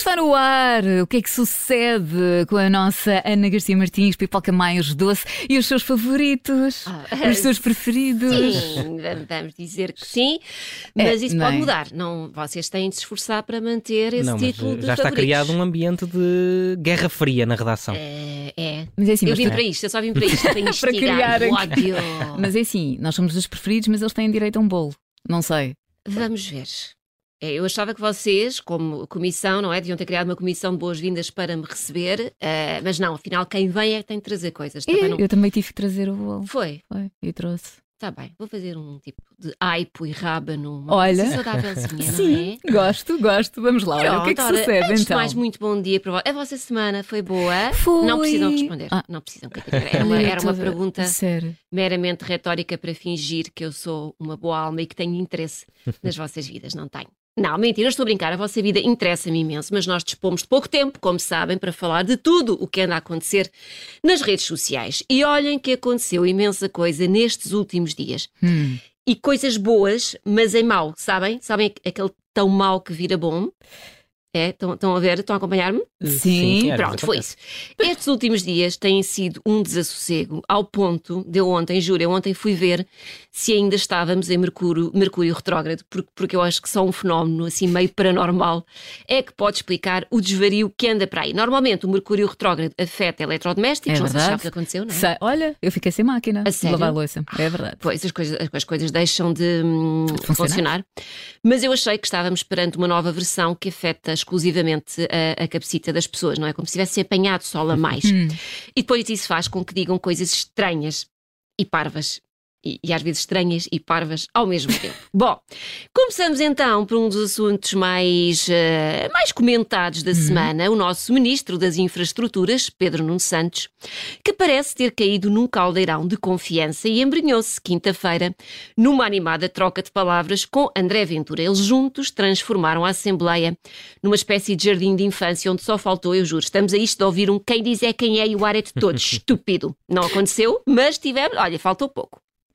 está no ar. O que é que sucede com a nossa Ana Garcia Martins, Pipoca mais doce e os seus favoritos? Os seus preferidos? Sim, vamos dizer que sim, mas isso pode mudar. Não, vocês têm de se esforçar para manter esse título de já está favoritos. criado um ambiente de guerra fria na redação. Mas é assim, eu vim para isto, eu só vim para isto, para investigar o ódio. Mas é assim, nós somos os preferidos, mas eles têm direito a um bolo. Não sei. Vamos ver. Eu achava que vocês, como comissão, não é? Deviam ter criado uma comissão de boas-vindas para me receber, mas não, afinal, quem vem é que tem de trazer coisas. Eu também tive que trazer o bolo. Foi, e trouxe. Está bem, vou fazer um tipo de aipo e rábano, uma coisa saudávelzinha, sim, não é? Gosto. Vamos lá, pronto, o que é que sucede antes então? Mais, muito bom dia para vocês. A vossa semana foi boa? Foi. Não precisam responder. Não precisam, Catarina. Era uma pergunta sério, meramente retórica para fingir que eu sou uma boa alma e que tenho interesse nas vossas vidas. Não tenho. Não, mentira, estou a brincar, a vossa vida interessa-me imenso, mas nós dispomos de pouco tempo, como sabem, para falar de tudo o que anda a acontecer nas redes sociais. E olhem que aconteceu imensa coisa nestes últimos dias. E coisas boas, mas em mau, sabem? Sabem aquele tão mau que vira bom? Estão a ver? Estão a acompanhar-me? Sim. Pronto, foi isso. Estes últimos dias têm sido um desassossego, ao ponto de eu ontem fui ver se ainda estávamos em Mercúrio retrógrado, porque eu acho que só um fenómeno assim meio paranormal é que pode explicar o desvario que anda para aí. Normalmente o Mercúrio retrógrado afeta eletrodomésticos, não sei se sabe o que aconteceu, não é? Olha, eu fiquei sem máquina de lavar a louça, é verdade. Pois, as coisas deixam de funcionar. Mas eu achei que estávamos perante uma nova versão que afeta exclusivamente a cabecita das pessoas, não é? Como se tivesse apanhado sol a mais. E depois isso faz com que digam coisas estranhas e parvas. E às vezes estranhas e parvas ao mesmo tempo. Bom, começamos então por um dos assuntos mais comentados da semana, o nosso Ministro das Infraestruturas, Pedro Nuno Santos, que parece ter caído num caldeirão de confiança e embrenhou-se quinta-feira numa animada troca de palavras com André Ventura. Eles juntos transformaram a Assembleia numa espécie de jardim de infância onde só faltou, eu juro, estamos a isto de ouvir quem diz é quem é e o ar é de todos, estúpido. Não aconteceu, mas tivemos, olha, faltou pouco.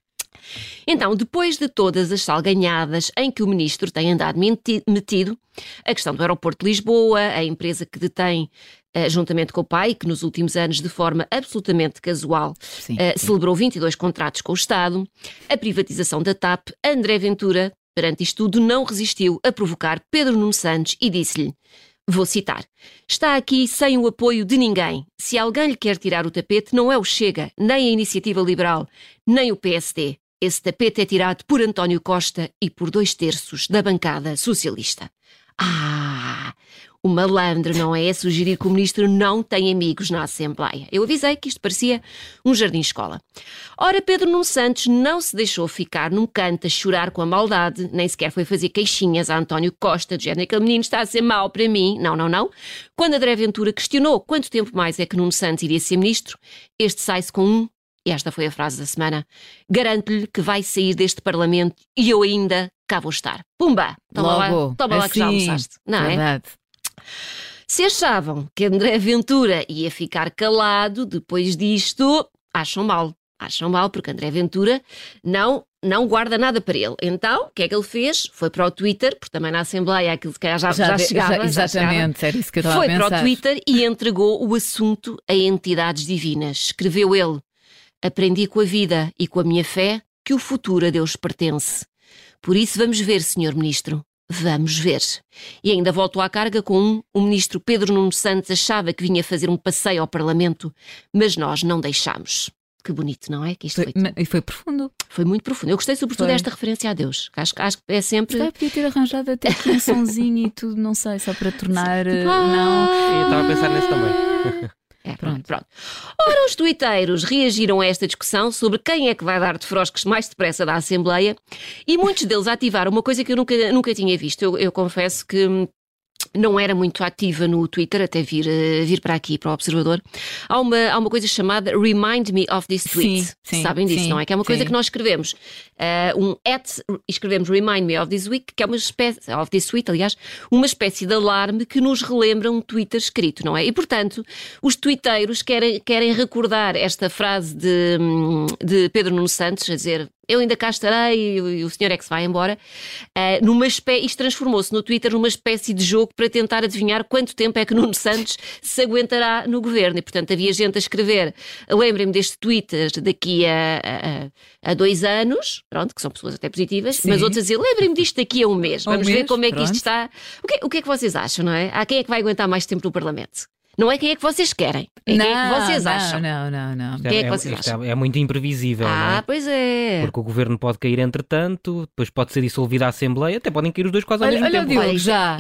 Então, depois de todas as salganhadas em que o ministro tem andado metido, a questão do aeroporto de Lisboa, a empresa que detém, juntamente com o pai, que nos últimos anos, de forma absolutamente casual, celebrou 22 contratos com o Estado, a privatização da TAP, André Ventura, perante isto tudo, não resistiu a provocar Pedro Nuno Santos e disse-lhe, vou citar, está aqui sem o apoio de ninguém. Se alguém lhe quer tirar o tapete, não é o Chega, nem a Iniciativa Liberal, nem o PSD. Esse tapete é tirado por António Costa e por 2/3 da bancada socialista. O malandro, não é? Sugerir que o ministro não tem amigos na Assembleia. Eu avisei que isto parecia um jardim-escola. Ora, Pedro Nuno Santos não se deixou ficar num canto a chorar com a maldade, nem sequer foi fazer queixinhas a António Costa, do género, aquele menino está a ser mau para mim. Não. Quando André Ventura questionou quanto tempo mais é que Nuno Santos iria ser ministro, este sai-se com e esta foi a frase da semana, garanto-lhe que vai sair deste Parlamento e eu ainda cá vou estar. Pumba! Toma lá que já almoçaste. Não é? Verdade. Se achavam que André Ventura ia ficar calado depois disto, acham mal. Acham mal porque André Ventura não guarda nada para ele. Então, o que é que ele fez? Foi para o Twitter, porque também na Assembleia aquilo que já chegava. Exatamente, era isso que eu estava a pensar. Foi para o Twitter e entregou o assunto a entidades divinas. Escreveu ele, aprendi com a vida e com a minha fé que o futuro a Deus pertence. Por isso vamos ver, Sr. Ministro. Vamos ver. E ainda voltou à carga com o ministro Pedro Nuno Santos achava que vinha fazer um passeio ao Parlamento, mas nós não deixámos. Que bonito, não é? Que isto E foi profundo. Foi muito profundo. Eu gostei sobretudo desta referência a Deus. Acho que é sempre... Podia ter arranjado até aqui um sonzinho e tudo, não sei, só para tornar... Não. Eu estava a pensar nisso também. Pronto. Ora, os tuiteiros reagiram a esta discussão sobre quem é que vai dar de frosques mais depressa da Assembleia e muitos deles ativaram uma coisa que eu nunca tinha visto. Eu confesso que não era muito ativa no Twitter, até vir para aqui, para o Observador. Há uma coisa chamada Remind Me of This Tweet. Sim, sabem disso, não é? Que é uma coisa que nós escrevemos. Escrevemos Remind Me of This Week, que é uma espécie, of this tweet, aliás, uma espécie de alarme que nos relembra um Twitter escrito, não é? E, portanto, os tuiteiros querem recordar esta frase de Pedro Nuno Santos, a dizer, eu ainda cá estarei e o senhor é que se vai embora. Isto transformou-se no Twitter numa espécie de jogo para tentar adivinhar quanto tempo é que Nuno Santos se aguentará no governo. E, portanto, havia gente a escrever, lembrem-me deste Twitter daqui a 2 anos, pronto, que são pessoas até positivas, mas outros a dizer, lembrem-me disto daqui a um mês. Vamos ver como é que isto está. O que é que vocês acham, não é? Quem é que vai aguentar mais tempo no Parlamento? Não é quem é que vocês querem, quem é que vocês acham. Não. Quem é que vocês acham? É muito imprevisível, não é? Pois é. Porque o governo pode cair entretanto, depois pode ser dissolvida a Assembleia, até podem cair os dois quase ao mesmo tempo. Olha, o Diogo, já,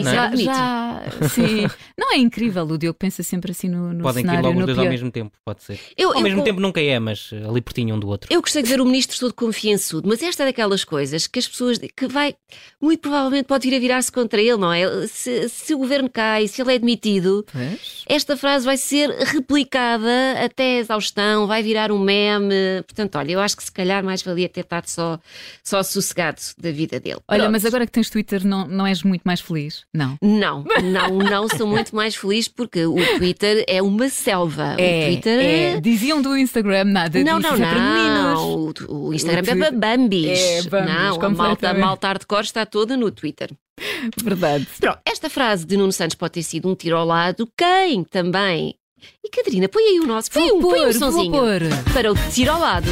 sim. Não é incrível, o Diogo pensa sempre assim no podem cenário. Podem cair logo os dois pior. ao mesmo tempo, pode ser. Ao mesmo tempo nunca é, mas ali pertinho um do outro. Eu gostei de ver o ministro todo confiançudo, mas esta é daquelas coisas que as pessoas, que vai, muito provavelmente pode vir a virar-se contra ele, não é? Se o governo cai, se ele é demitido, esta frase vai ser replicada até a exaustão, vai virar um meme. Portanto, olha, eu acho que se calhar mais valia ter estado só sossegado da vida dele. Olha, Pronto. mas agora que tens Twitter, não és muito mais feliz? Não. Não sou muito mais feliz porque o Twitter é uma selva. O Twitter diziam do Instagram nada disso. Não. O Instagram é para Bambis. Não, a malta hardcore está toda no Twitter. Verdade. Pronto, esta frase de Nuno Santos pode ter sido um tiro ao lado. Quem também? E Catarina, põe aí o nosso. Põe um sonzinho para o tiro ao lado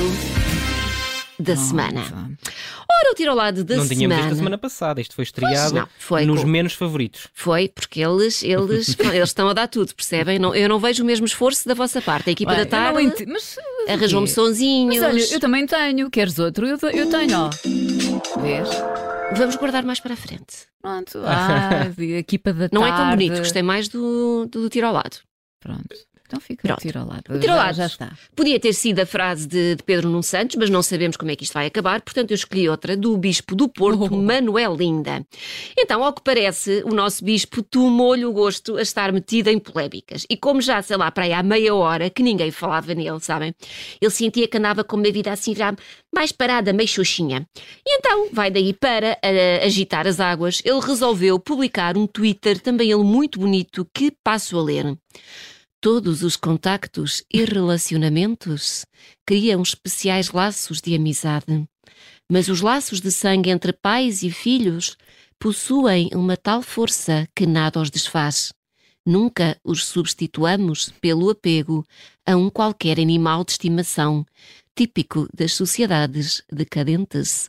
da semana. Ora, o tiro ao lado da semana. Não tínhamos isto a semana passada, isto foi estreado nos menos favoritos. Foi, porque eles estão a dar tudo, percebem? Eu não vejo o mesmo esforço da vossa parte. A equipa da tarde arranjou-me sonzinhos. Mas olha, eu também tenho. Queres outro? Eu tenho, ó. Vês? Vamos guardar mais para a frente. Pronto. A equipa da tarde. Não é tão bonito, gostei mais do tiro ao lado. Pronto. Então fica o tiro ao lado. O tiro ao lado já está. Podia ter sido a frase de Pedro Nuno Santos, mas não sabemos como é que isto vai acabar, portanto eu escolhi outra do Bispo do Porto, Manuel Linda. Então, ao que parece, o nosso Bispo tomou-lhe o gosto a estar metido em polémicas. E como já, sei lá, para aí há meia hora que ninguém falava nele, sabem? Ele sentia que andava com uma vida assim já mais parada, meio xoxinha. E então, vai daí para agitar as águas, ele resolveu publicar um Twitter, também ele muito bonito, que passo a ler. Todos os contactos e relacionamentos criam especiais laços de amizade. Mas os laços de sangue entre pais e filhos possuem uma tal força que nada os desfaz. Nunca os substituamos pelo apego a um qualquer animal de estimação, típico das sociedades decadentes.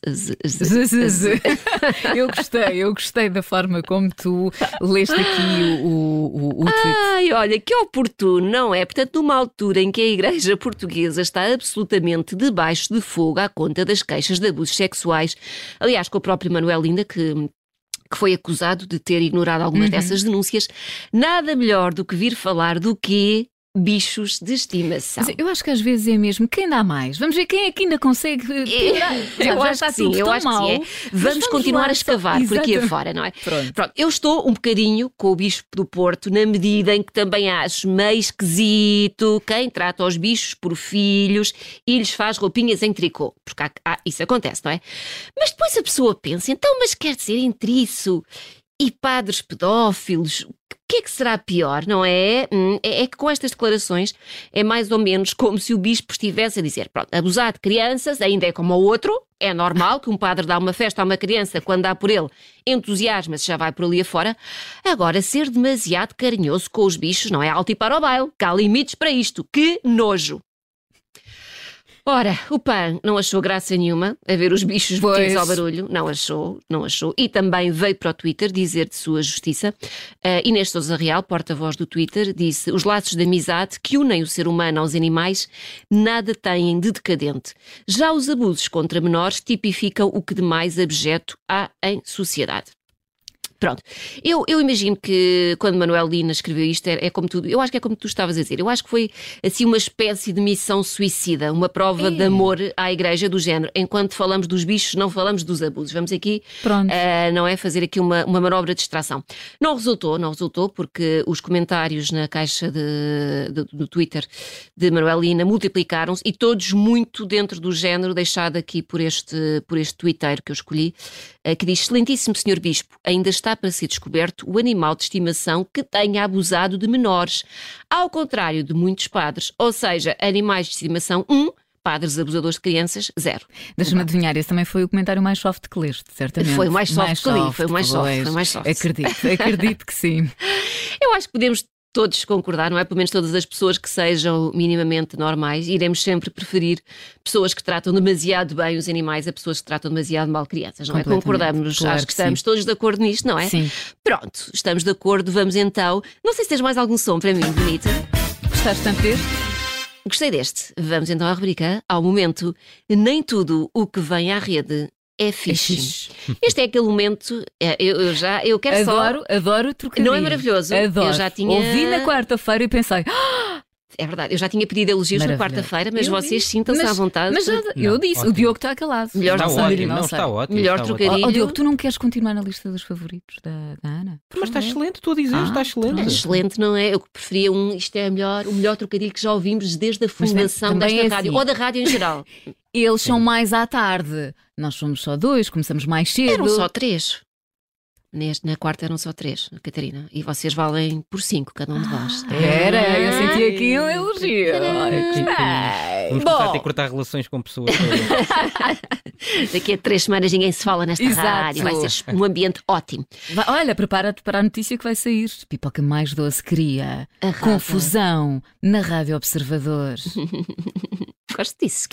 Eu gostei da forma como tu leste aqui o tweet. Ai, olha, que oportuno, não é? Portanto, numa altura em que a Igreja Portuguesa está absolutamente debaixo de fogo à conta das queixas de abusos sexuais, aliás, com o próprio Manuel Linda, que foi acusado de ter ignorado algumas dessas denúncias, nada melhor do que vir falar do que bichos de estimação. Mas eu acho que às vezes é mesmo quem dá mais. Vamos ver quem é que ainda consegue. Eu acho que sim, Vamos continuar a escavar por aqui afora, não é? Pronto. Eu estou um bocadinho com o Bispo do Porto, na medida em que também acho meio esquisito quem trata os bichos por filhos e lhes faz roupinhas em tricô. Porque isso acontece, não é? Mas depois a pessoa pensa, então, mas quer dizer, entre isso e padres pedófilos, o que é que será pior, não é? É que com estas declarações é mais ou menos como se o bispo estivesse a dizer, pronto, abusar de crianças ainda é como o outro, é normal que um padre dá uma festa a uma criança quando dá por ele, entusiasma-se, já vai por ali afora. Agora, ser demasiado carinhoso com os bichos não é alto e para o baile, que há limites para isto, que nojo! Ora, o PAN não achou graça nenhuma a ver os bichos metidos ao barulho. Não achou. E também veio para o Twitter dizer de sua justiça. Inês Sousa Real, porta-voz do Twitter, disse: os laços de amizade que unem o ser humano aos animais nada têm de decadente. Já os abusos contra menores tipificam o que de mais abjeto há em sociedade. Pronto, eu imagino que quando Manuel Linda escreveu isto é como tudo, eu acho que é como tu estavas a dizer, eu acho que foi assim uma espécie de missão suicida, uma prova de amor à Igreja do género, enquanto falamos dos bichos não falamos dos abusos, vamos aqui, não é, fazer aqui uma manobra de distração. Não resultou porque os comentários na caixa do Twitter de Manuel Linda multiplicaram-se e todos muito dentro do género deixado aqui por este twitteiro que eu escolhi, que diz: excelentíssimo senhor Bispo, ainda está para ser descoberto o animal de estimação que tenha abusado de menores, ao contrário de muitos padres, ou seja, animais de estimação padres abusadores de crianças, 0. Deixa-me adivinhar, esse também foi o comentário mais soft que leste, certamente. Foi o mais soft que li, foi o mais soft. Acredito que sim. Eu acho que podemos todos concordar, não é? Pelo menos todas as pessoas que sejam minimamente normais, iremos sempre preferir pessoas que tratam demasiado bem os animais a pessoas que tratam demasiado mal crianças, não é? Concordamos, claro, acho que estamos todos de acordo nisto, não é? Sim. Pronto, estamos de acordo, vamos então. Não sei se tens mais algum som para mim, bonita. Gostaste tanto deste? Gostei deste. Vamos então à rubrica, ao momento, nem tudo o que vem à rede é fixe. Este é aquele momento, eu quero Adoro trocadilhos. Não é maravilhoso? Adoro. Eu já tinha... Ouvi na quarta-feira e pensei... É verdade, eu já tinha pedido elogios na quarta-feira, mas vocês sintam-se à vontade. Mas eu disse, ótimo. O Diogo está calado. Melhor Está trocadilho. ótimo, está ótimo. Melhor está trocadilho. Diogo, tu não queres continuar na lista dos favoritos da Ana? Mas está excelente, tu a dizer, está excelente. É excelente, não é? Eu preferia isto é o melhor trocadilho que já ouvimos desde a fundação desta rádio, ou da rádio em geral. Eles são mais à tarde. Nós somos só 2, começamos mais cedo. Eram só 3. Na quarta eram só 3, Catarina. E vocês valem por 5, cada um de vós. Era, eu senti aqui um elogio. Vamos começar a ter que cortar relações com pessoas. Daqui a 3 semanas ninguém se fala nesta Exato. rádio. Vai ser um ambiente ótimo. Olha, prepara-te para a notícia que vai sair. Pipoca mais doce cria Arrasa. confusão na Rádio Observador. Gosto disso.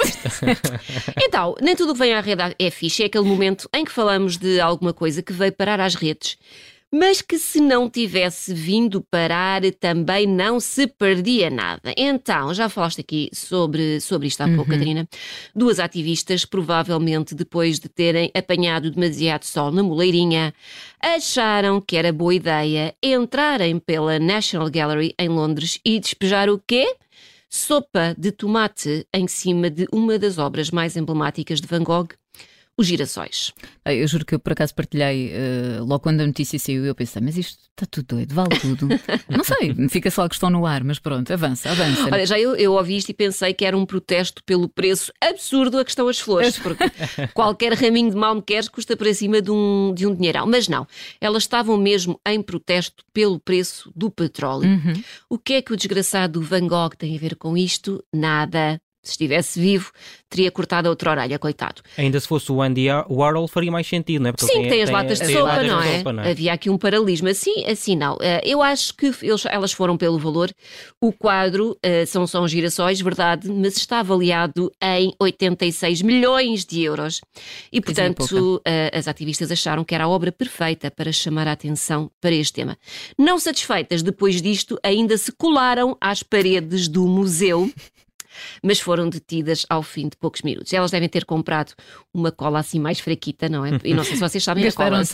Então, nem tudo o que vem à rede é fixe. É aquele momento em que falamos de alguma coisa que veio parar às redes, mas que se não tivesse vindo parar também não se perdia nada. Então, já falaste aqui sobre isto há pouco, Catarina. 2 ativistas, provavelmente depois de terem apanhado demasiado sol na moleirinha, acharam que era boa ideia entrarem pela National Gallery em Londres e despejar o quê? Sopa de tomate em cima de uma das obras mais emblemáticas de Van Gogh, Os Girassóis. Eu juro que eu por acaso partilhei logo quando a notícia saiu. Eu pensei, mas isto está tudo doido, vale tudo. Não sei, fica só a questão no ar, mas pronto, avança. Olha, já eu ouvi isto e pensei que era um protesto pelo preço absurdo a que estão as flores, porque qualquer raminho de malmequeres custa para cima de um dinheirão. Mas não, elas estavam mesmo em protesto pelo preço do petróleo. O que é que o desgraçado do Van Gogh tem a ver com isto? Nada. Se estivesse vivo, teria cortado a outra orelha, coitado. Ainda se fosse o Andy Warhol, faria mais sentido, não é? Porque sim, tem as latas de sopa, não é? Havia aqui um paralelismo. Assim não. Eu acho que elas foram pelo valor. O quadro são só uns girassóis, verdade, mas está avaliado em 86 milhões de euros. E, portanto, as ativistas acharam que era a obra perfeita para chamar a atenção para este tema. Não satisfeitas, depois disto, ainda se colaram às paredes do museu, mas foram detidas ao fim de poucos minutos. Elas devem ter comprado uma cola assim mais fraquita, não é? E não sei se vocês sabem,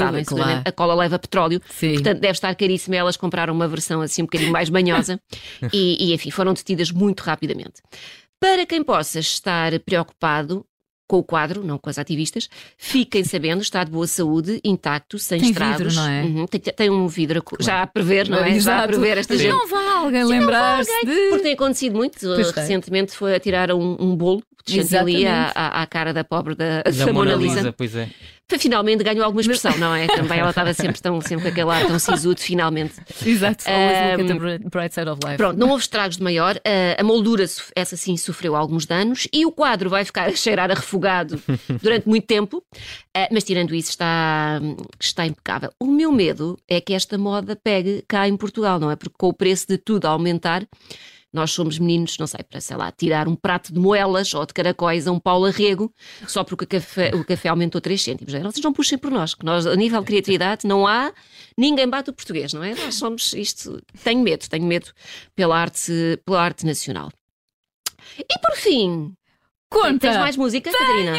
a cola leva petróleo, sim. Portanto deve estar caríssima. Elas compraram uma versão assim um bocadinho mais banhosa e enfim, foram detidas muito rapidamente. Para quem possa estar preocupado com o quadro, não com as ativistas, fiquem sabendo, está de boa saúde, intacto, sem estragos. Vidro, não é? Tem um vidro já a prever, não é? Exato. Já a prever esta gente. Não vai alguém lembrar-se de... Porque tem acontecido muito. Recentemente foi a tirar um bolo de chantilly à cara da pobre da Mona Lisa. Pois é. Finalmente ganhou alguma expressão, não é? Também ela estava sempre com aquele ar tão sisudo, finalmente. Exato, always look at the bright side of life. Pronto, não houve estragos de maior, a moldura, essa sim, sofreu alguns danos e o quadro vai ficar a cheirar a refogado durante muito tempo, mas tirando isso está impecável. O meu medo é que esta moda pegue cá em Portugal, não é? Porque com o preço de tudo a aumentar, nós somos meninos, não sei, para, sei lá, tirar um prato de moelas ou de caracóis a um Paulo Arrego só porque o café aumentou 3 cêntimos. Vocês não puxem por nós, que nós, a nível de criatividade, ninguém bate o português, não é? Nós somos isto. Tenho medo pela arte nacional. E por fim, conta! Tens mais música, Catarina?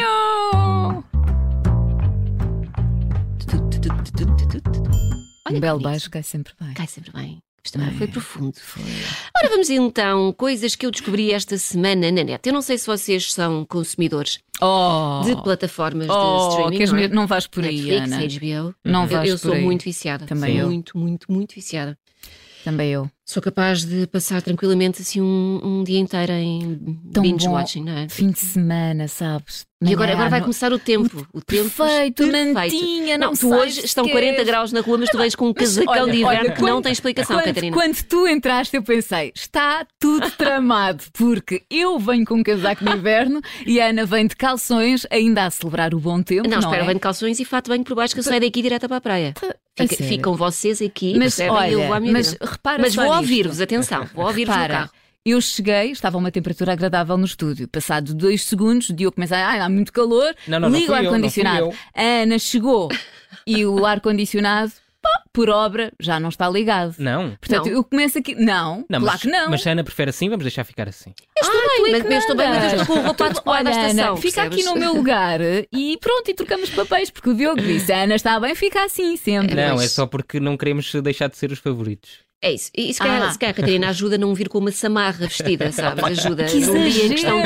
Um belo baixo cai sempre bem. Cai sempre bem. Isto também foi profundo. Ora, vamos então, coisas que eu descobri esta semana na net. Eu não sei se vocês são consumidores de plataformas de streaming. Não vais por aí, Netflix, Ana. HBO. Não vais eu por sou aí. muito viciada. Também eu. Muito, muito, muito viciada. Também eu. Sou capaz de passar tranquilamente assim um dia inteiro em binge-watching, não é? Fim de semana, sabes? E agora vai começar o tempo. O tempo perfeito, mantinha, não tu hoje estão 40 graus na rua, mas tu vens com um casacão de inverno que não tem explicação, Catarina. Quando tu entraste, eu pensei, está tudo tramado, porque eu venho com um casaco de inverno e a Ana vem de calções, ainda a celebrar o bom tempo. Não, espera, vem de calções e fato bem por baixo, que eu saio daqui direto para a praia. Ficam vocês aqui, percebem? Eu vou à minha vida. Mas vou ouvir-vos, atenção, vou ouvir-vos no carro. Eu cheguei, estava a uma temperatura agradável no estúdio. Passado 2 segundos, o Diogo começa há muito calor, liga o ar-condicionado. A Ana chegou e o ar-condicionado, por obra, já não está ligado. Não. Portanto, eu começo aqui. Não, claro que não. Mas se a Ana prefere assim, vamos deixar ficar assim. Eu estou bem, mas eu estou com o roupa adequada à estação. Fica aqui no meu lugar e pronto, e trocamos papéis, porque o Diogo disse: a Ana está bem, fica assim sempre. Não, é só porque não queremos deixar de ser os favoritos. É isso. E se calhar a Catarina ajuda a não vir com uma samarra vestida, sabes? Ajuda num dia em que estão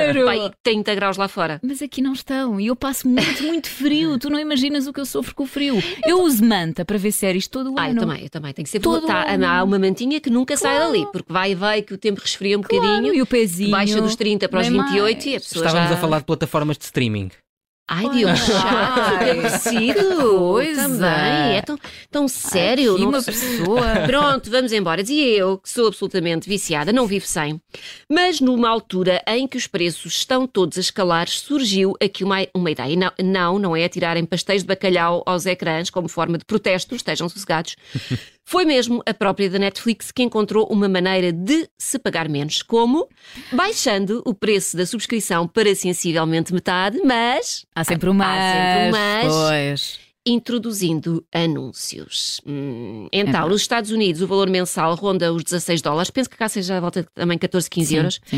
30 graus lá fora. Mas aqui não estão. E eu passo muito frio. Tu não imaginas o que eu sofro com o frio. Eu uso manta para ver séries todo o ano. Eu também. Tem que ser todo há uma mantinha que nunca sai dali, porque vai que o tempo resfria um bocadinho. E o pezinho baixa dos 30 para os 28 e a pessoa Estávamos a falar de plataformas de streaming. Ai, Diogo, chato, que aborrecido. Também, é tão sério. Uma pessoa. Pronto, vamos embora. Dizia eu que sou absolutamente viciada, não vivo sem. Mas numa altura em que os preços estão todos a escalar, surgiu aqui uma ideia. Não é atirarem pastéis de bacalhau aos ecrãs como forma de protesto, estejam sossegados. Foi mesmo a própria da Netflix que encontrou uma maneira de se pagar menos, como baixando o preço da subscrição para sensivelmente metade, mas... Há sempre um mas. Pois. Introduzindo anúncios. Então, nos Estados Unidos o valor mensal ronda os $16. Penso que cá seja à volta de também 14, 15 euros. Sim.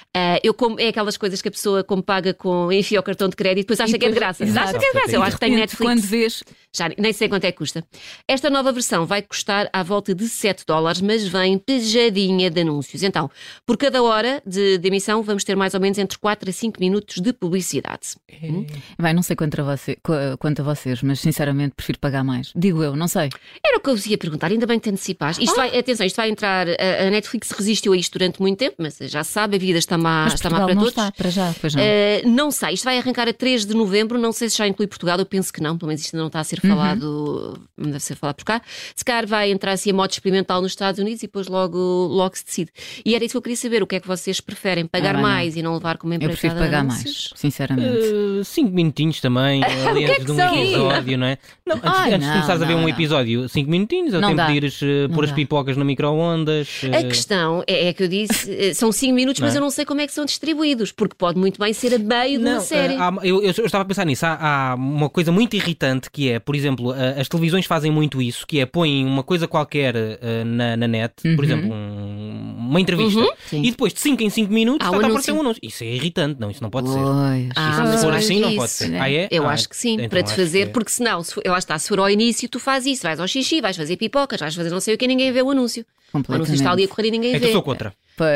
É aquelas coisas que a pessoa, como paga enfia o cartão de crédito, depois acha que é de graça. Acha que é de graça. Eu acho que tem Netflix. Quando vês... Já nem sei quanto é que custa. Esta nova versão vai custar à volta de $7, mas vem pejadinha de anúncios. Então, por cada hora de emissão, vamos ter mais ou menos entre 4 a 5 minutos de publicidade. Não sei quanto a vocês, mas sinceramente prefiro pagar mais. Digo eu, não sei. Era o que eu vos ia perguntar, ainda bem que te antecipaste. Atenção, isto vai entrar. A Netflix resistiu a isto durante muito tempo, mas já sabe, a vida está má para não todos. Está para já, pois não. Não sei, isto vai arrancar a 3 de novembro. Não sei se já inclui Portugal, eu penso que não, pelo menos isto ainda não está a ser falado, não deve ser falado por cá. Se calhar vai entrar assim a modo experimental nos Estados Unidos e depois logo se decide. E era isso que eu queria saber, o que é que vocês preferem? Pagar mais e não levar como empreitada? Eu prefiro pagar mais, sinceramente. 5 minutinhos também, ali antes de um episódio, não é? Não, antes de começares a ver um episódio, 5 minutinhos, ou tempo de ires pôr as pipocas no micro-ondas. A questão é que eu disse, são 5 minutos, mas eu não sei como é que são distribuídos, porque pode muito bem ser a meio de uma série. Eu estava a pensar nisso. Há uma coisa muito irritante que é, por exemplo, as televisões fazem muito isso, que é põem uma coisa qualquer na net, por exemplo, uma entrevista, e depois de 5 em 5 minutos está a aparecer um anúncio. Isso é irritante, não, isso não pode ser. Se for assim, não pode ser. Eu acho que sim, então para te fazer, porque senão, lá está, se for ao início, tu fazes isso, vais ao xixi, vais fazer pipocas, vais fazer não sei o que, ninguém vê o anúncio. O anúncio está ali a correr e ninguém vê. Eu sou contra.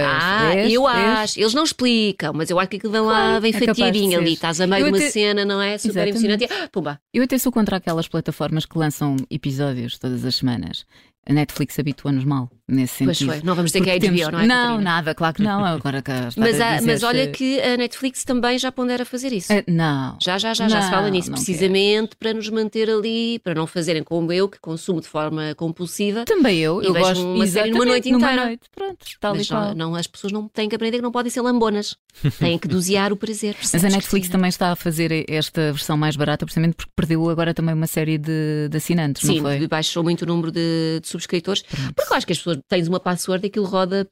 Eu acho. Eles não explicam, mas eu acho que aquilo vem lá bem fatiadinho ali. Estás a meio de uma cena, não é? Super emocionante. Pumba. Eu até sou contra aquelas plataformas que lançam episódios todas as semanas. A Netflix habitua-nos mal nesse sentido. Pois foi, não vamos dizer que é HBO, não é? Não, nada, claro que não. Agora que mas olha que a Netflix também já pondera fazer isso. Não. Já se fala nisso, precisamente para nos manter ali, para não fazerem como eu, que consumo de forma compulsiva. Também eu gosto uma série numa noite inteira. Pronto, tal mas as pessoas não têm que aprender que não podem ser lambonas. Têm que dosear o prazer. Mas a Netflix também está a fazer esta versão mais barata, precisamente porque perdeu agora também uma série de assinantes, não foi? Sim, baixou muito o número de subscritores. Porque eu acho que as pessoas tens uma password e aquilo roda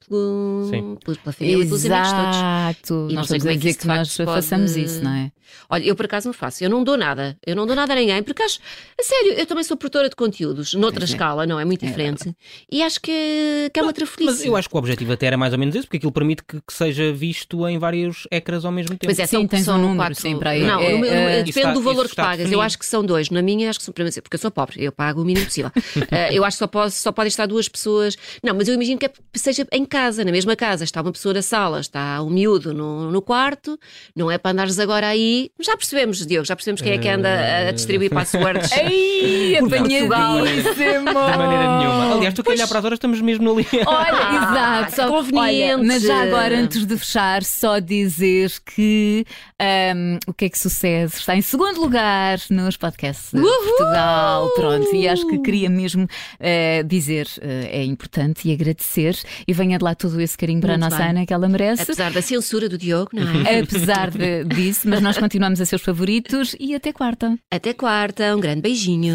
pela família e pelos amigos todos. Exato. Nós estamos a dizer que nós façamos isso, não é? Olha, eu por acaso não faço. Eu não dou nada a ninguém, porque acho, a sério, eu também sou produtora de conteúdos, noutra escala, não é? Muito diferente. E acho que é uma trafolhice. Mas eu acho que o objetivo até era mais ou menos esse, porque aquilo permite que seja visto em vários ecrãs ao mesmo tempo. Pois é, tens um número sempre aí. Não, depende do valor que pagas. Eu acho que são 2. Na minha, acho que são, porque eu sou pobre, eu pago o mínimo possível. Eu acho que só só podem estar 2 pessoas. Não, mas eu imagino que seja em casa, na mesma casa. Está uma pessoa na sala, está um miúdo no quarto. Não é para andares agora aí. Já percebemos, Diogo, já percebemos quem é que anda a distribuir passwords. Ei, apanhadíssimo! De maneira nenhuma. Aliás, tu que olhar para as horas, estamos mesmo ali. Olha, exato, só conveniente. Olha, mas já agora, antes de fechar, só dizer que o que é que sucede? Está em segundo lugar nos podcasts de Portugal. Pronto, e acho que queria mesmo dizer, é importante e agradecer, e venha de lá todo esse carinho para a nossa Ana que ela merece. Apesar da censura do Diogo, não é? Apesar disso, mas nós continuamos a ser os favoritos e até quarta. Até quarta, um grande beijinho.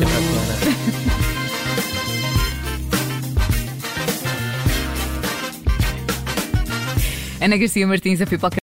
Ana Garcia Martins, a Pipoca.